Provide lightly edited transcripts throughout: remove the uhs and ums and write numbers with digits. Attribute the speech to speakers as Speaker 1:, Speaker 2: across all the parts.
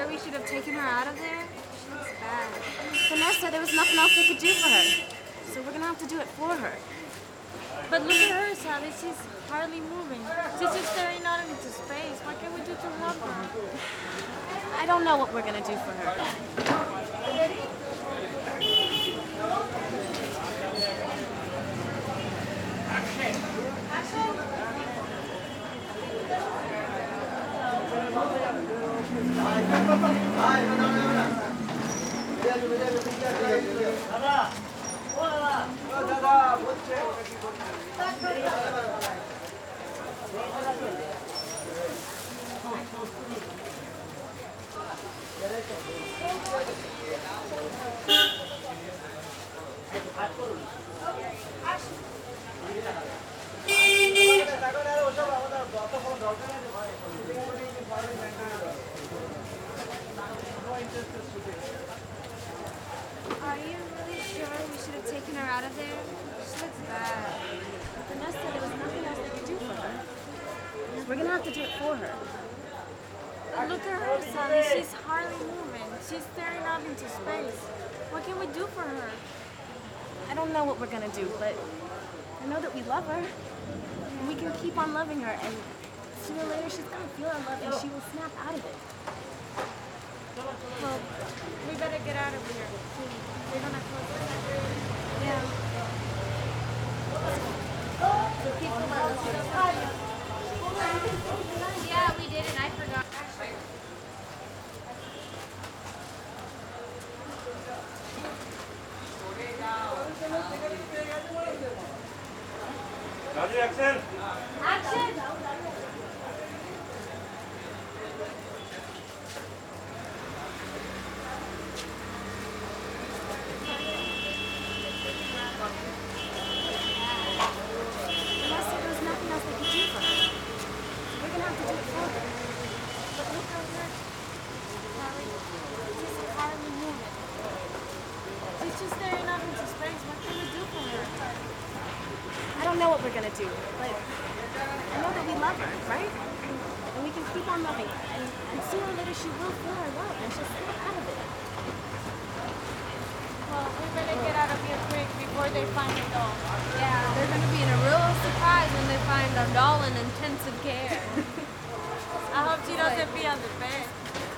Speaker 1: sure we should have taken her out of there? She looks bad. Vanessa, there was nothing else we could do for her. So we're gonna have to do it for her.
Speaker 2: But look at her, Sally. She's hardly moving. She's just staring out into space. What can we do to help her?
Speaker 1: I don't know what we're gonna do for her. Are you really sure we should have taken her out of there? She looks bad. Vanessa, there was nothing else we could do for her. We're gonna have to do it for her.
Speaker 2: But look at her, Sally. She's hardly moving. She's staring out into space. What can we do for her?
Speaker 1: I don't know what we're gonna do, but I know that we love her. And we can keep on loving her, and sooner or later she's gonna feel our love and she will snap out of it.
Speaker 2: Well, we better get out of here. We're gonna close the
Speaker 1: Yeah. Yeah, we did, and I forgot.
Speaker 3: Raju, action!
Speaker 1: Action! Vanessa, there was nothing else we could do for her. We're gonna have to do it for her.
Speaker 2: But look at her, Sally. She's hardly moving. She's just staring out into space. What can we do for her?
Speaker 1: I don't know what we're gonna do, but I know that we love her, right? And we can keep on loving her. And sooner or later she will feel our love and she'll snap out of it.
Speaker 2: Well, we better get out of here quick before they find the doll.
Speaker 4: Yeah, they're going to be in a real surprise when they find our doll in intensive care.
Speaker 2: I hope she doesn't be on the bed.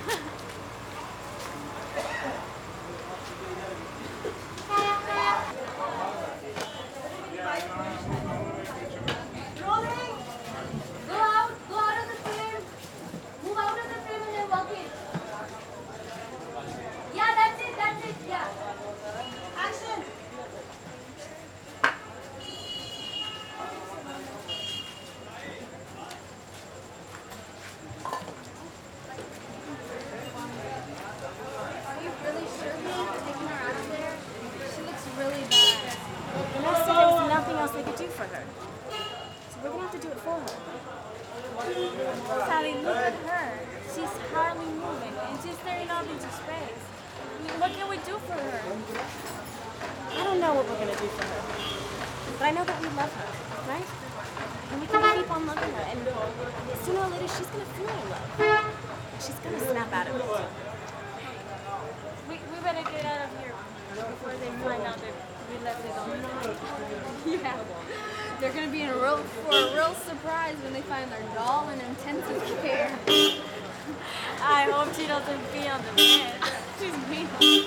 Speaker 1: Are you really sure we should have taken her out of there? She looks really bad. Vanessa, there was nothing else we could do for her. So we're gonna have to do it for her.
Speaker 2: Sally, look at her. She's hardly moving and she's staring out into space. What can we do for her?
Speaker 1: I don't know what we're gonna do for her. But I know that we love her, right? And we can keep on loving her. And sooner or later she's gonna feel our love. And she's gonna snap out of it.
Speaker 2: We better get out of here before they find out that we left it on.
Speaker 4: Yeah. They're going to be for a real surprise when they find their doll in intensive care.
Speaker 2: I hope she doesn't be on the bed.
Speaker 4: She's mean.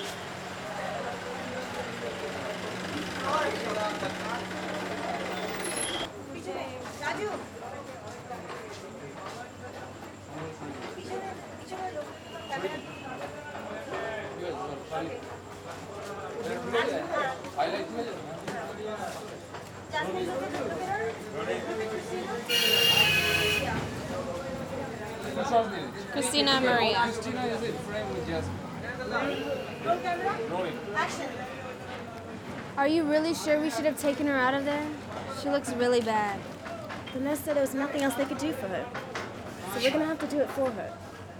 Speaker 4: Christina Maria.
Speaker 5: Christina is in frame with Jasmine. Rolling.
Speaker 1: Are you really sure we should have taken her out of there? She looks really bad. Vanessa, there was nothing else they could do for her. So we're gonna have to do it for her.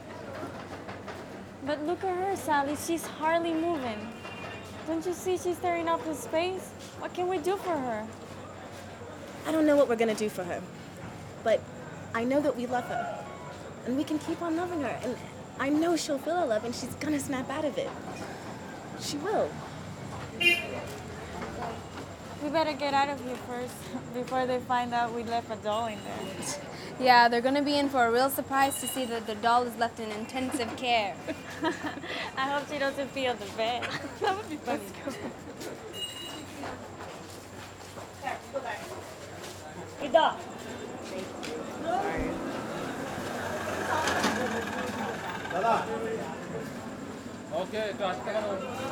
Speaker 2: But look at her, Sally. She's hardly moving. Don't you see she's staring up in space? What can we do for her?
Speaker 1: I don't know what we're gonna do for her, but I know that we love her, and we can keep on loving her. And I know she'll feel our love and she's gonna snap out of it. She will.
Speaker 2: We better get out of here first before they find out we left a doll in there.
Speaker 4: Yeah, they're gonna be in for a real surprise to see that the doll is left in intensive care.
Speaker 2: I hope she doesn't pee on the bed. That would be funny.
Speaker 1: Ida.
Speaker 5: Okay, তো আসতে কেন?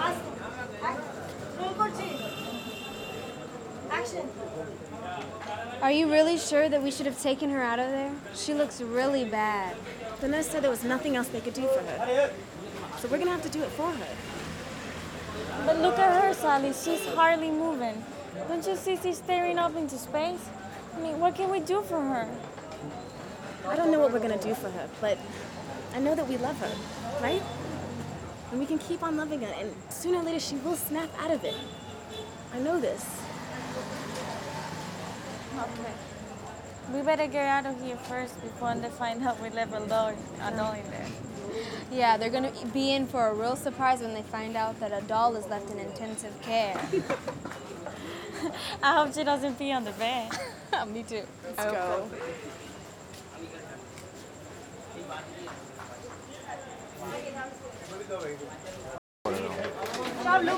Speaker 4: Are you really sure that we should have taken her out of there? She looks really bad.
Speaker 1: The nurse said there was nothing else they could do for her. So we're gonna have to do it for her.
Speaker 2: But look at her, Sally. She's hardly moving. Don't you see she's staring up into space? I mean, what can we do for her?
Speaker 1: I don't know what we're gonna do for her, but I know that we love her, right? And we can keep on loving her, and sooner or later she will snap out of it. I know this.
Speaker 2: Okay. We better get out of here first before they find out we left a doll in there.
Speaker 4: Yeah, they're gonna be in for a real surprise when they find out that a doll is left in intensive care.
Speaker 2: I hope she doesn't pee on the bed.
Speaker 4: Me too.
Speaker 1: Let's go.
Speaker 3: सब लोग